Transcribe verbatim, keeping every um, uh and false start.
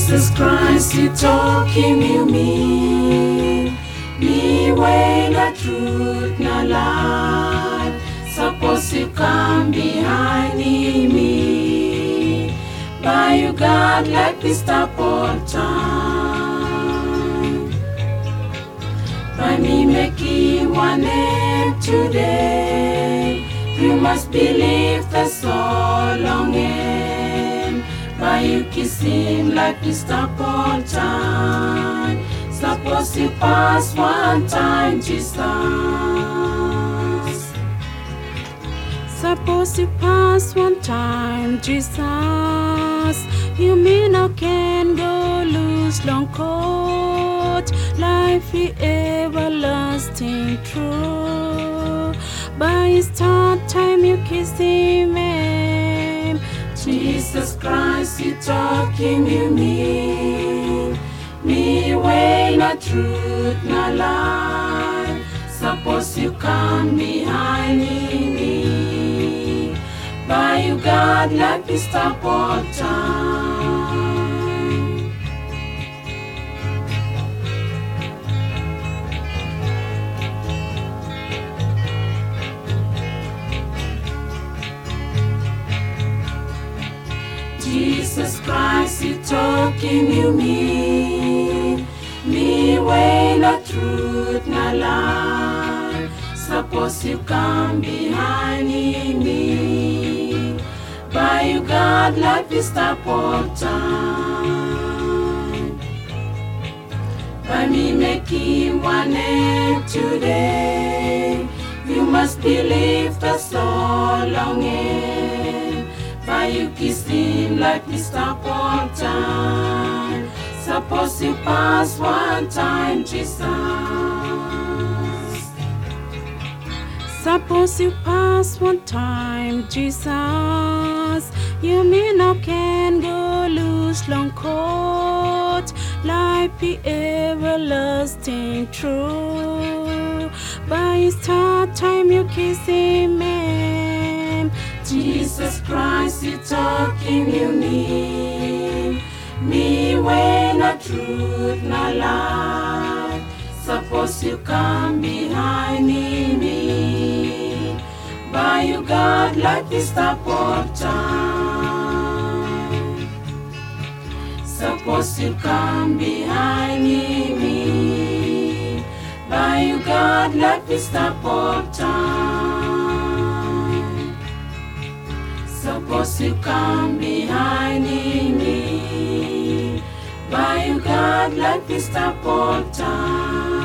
Jesus Christ, you talking you me, me way the truth na life. Suppose you come behind me, by you God like this stop all time. By me making one name today, you must believe the soul longing. By you kissing like this stop all time. Suppose you pass one time, Jesus. Suppose you pass one time, Jesus. You mean I can go lose long coat, life is everlasting true. By his third time you kiss him, Jesus Christ, you talking you me, me way not truth na life. Suppose you come behind me, by you God like this stop all time. Jesus Christ, you talking you me, me way not truth na life. Suppose you come behind me, by you God like this stop all time. By me making one name today, you must believe the soul longing. By you kissing like this stop all time. Suppose you pass one time, Jesus. Suppose you pass one time, Jesus. You mean I can go lose long coat, life be everlasting true. By his third time you kiss him, Jesus Christ, you talking you me, me way not truth na life. Suppose you come behind me, by you God like this stop all time. Suppose you come behind me, by you God like this stop all time. Suppose you come behind me, by you God like this stop all time.